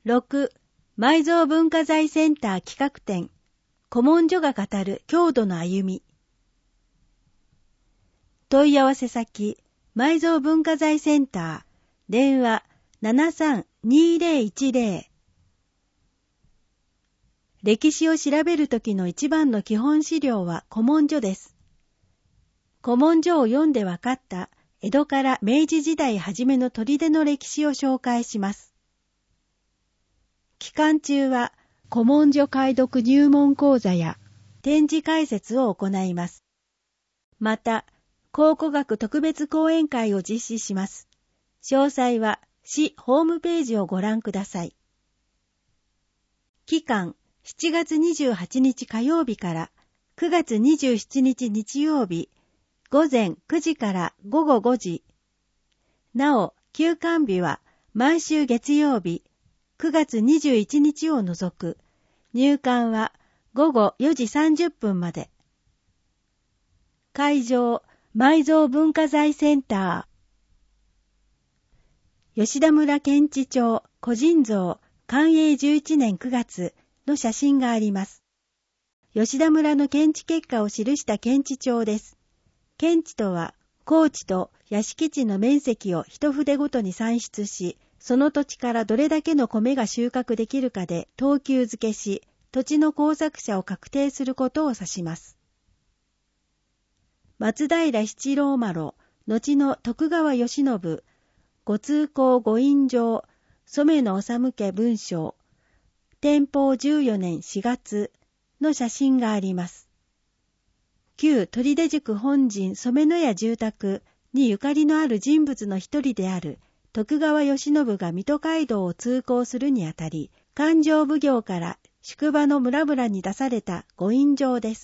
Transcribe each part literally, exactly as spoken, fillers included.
ろく. 埋蔵文化財センター企画展、古文書が語る郷土の歩み。問い合わせ先、埋蔵文化財センター、電話 ななさんにーぜろいちぜろ。歴史を調べるときの一番の基本資料は古文書です。古文書を読んで分かった江戸から明治時代初めの砦の歴史を紹介します。期間中は古文書解読入門講座や展示解説を行います。また、考古学特別講演会を実施します。詳細は市ホームページをご覧ください。期間、しちがつにじゅうはちにち火曜日からくがつにじゅうしちにち日曜日、午前くじから午後ごじ。なお、休館日は毎週月曜日、くがつにじゅういちにちを除く。入館はごごよじさんじゅっぷんまで。会場、埋蔵文化財センター。吉田村検地町個人像寛永じゅういちねんくがつの写真があります。吉田村の検地結果を記した検地帳です。検地とは、耕地と屋敷地の面積を一筆ごとに算出し、その土地からどれだけの米が収穫できるかで等級付けし、土地の耕作者を確定することを指します。松平七郎麻呂、後の徳川慶喜、ご通行御印状、染野治家文章、天保じゅうよねんしがつの写真があります。旧砦宿本陣染野屋住宅にゆかりのある人物の一人である徳川慶喜が水戸街道を通行するにあたり、勘定奉行から宿場の村々に出された御印状です。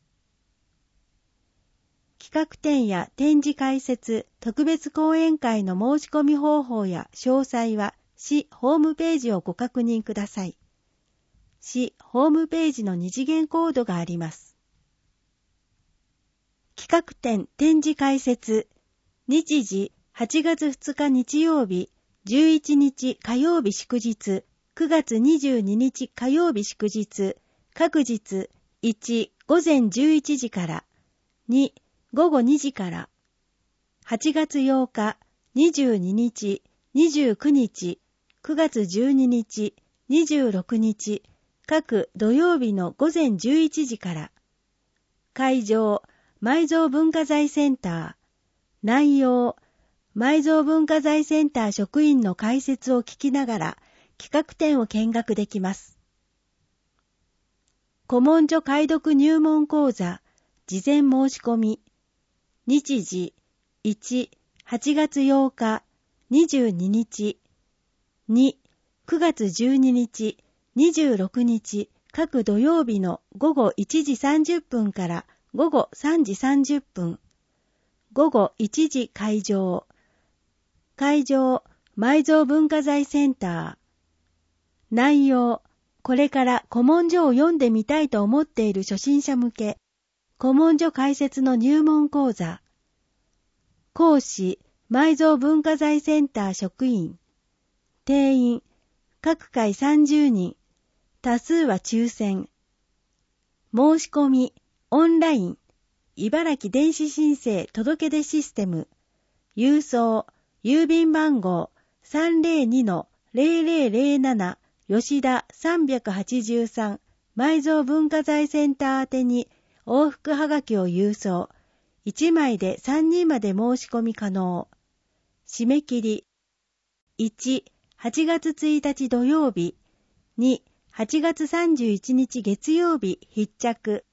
企画展や展示解説、特別講演会の申し込み方法や詳細は市ホームページをご確認ください。市ホームページの二次元コードがあります。企画展展示解説、日時はちがつふつか日曜日、じゅういちにち火曜日祝日、くがつにじゅうににち火曜日祝日、各日いち午前じゅういちじからに午後にじから、はちがつようか、にじゅうににち、にじゅうくにち、くがつじゅうににち、にじゅうろくにち、各土曜日の午前じゅういちじから。会場、埋蔵文化財センター。内容、埋蔵文化財センター職員の解説を聞きながら企画展を見学できます。古文書解読入門講座、事前申し込み。日時、いち、はちがつようか、にじゅうににち、に、くがつじゅうににち、にじゅうろくにち、各土曜日の午後いちじさんじゅっぷんから午後さんじさんじゅっぷん。午後いちじ会場。会場、埋蔵文化財センター。内容、これから古文書を読んでみたいと思っている初心者向け、古文書解説の入門講座。講師、埋蔵文化財センター職員。定員、各回さんじゅうにん。多数は抽選。申し込み、オンライン。茨城電子申請届出システム。郵送、郵便番号 さんぜろにのぜろぜろぜろなな 吉田さんはちさん埋蔵文化財センター宛てに往復はがきを郵送。いちまいでさんにんまで申し込み可能。締め切り。いち、はちがつついたち土曜日。に、はちがつさんじゅういちにち月曜日必着。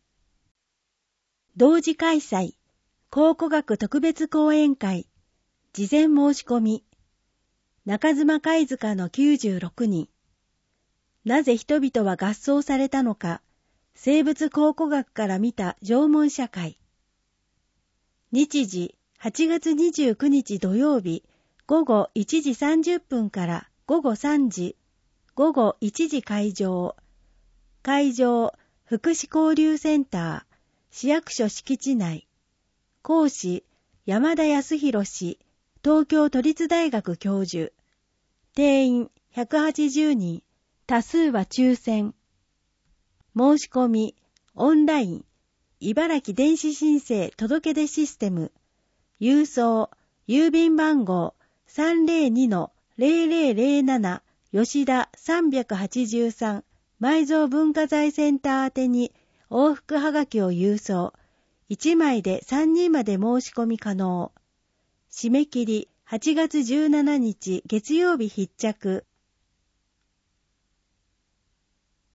同時開催。考古学特別講演会。事前申し込み。中妻貝塚のきゅうじゅうろくにん。なぜ人々は合葬されたのか。生物考古学から見た縄文社会。日時、はちがつにじゅうくにち土曜日、午後いちじさんじゅっぷんから午後さんじ、午後いちじ会場。会場、福祉交流センター、市役所敷地内。講師、山田康弘氏、東京都立大学教授。定員ひゃくはちじゅうにん、多数は抽選。申し込み、オンライン、茨城電子申請届出システム、郵送、郵便番号 さんぜろにのぜろぜろぜろなな 吉田さんはちさん埋蔵文化財センター宛てに往復はがきを郵送。いちまいでさんにんまで申し込み可能。締め切りはちがつじゅうしちにち月曜日必着。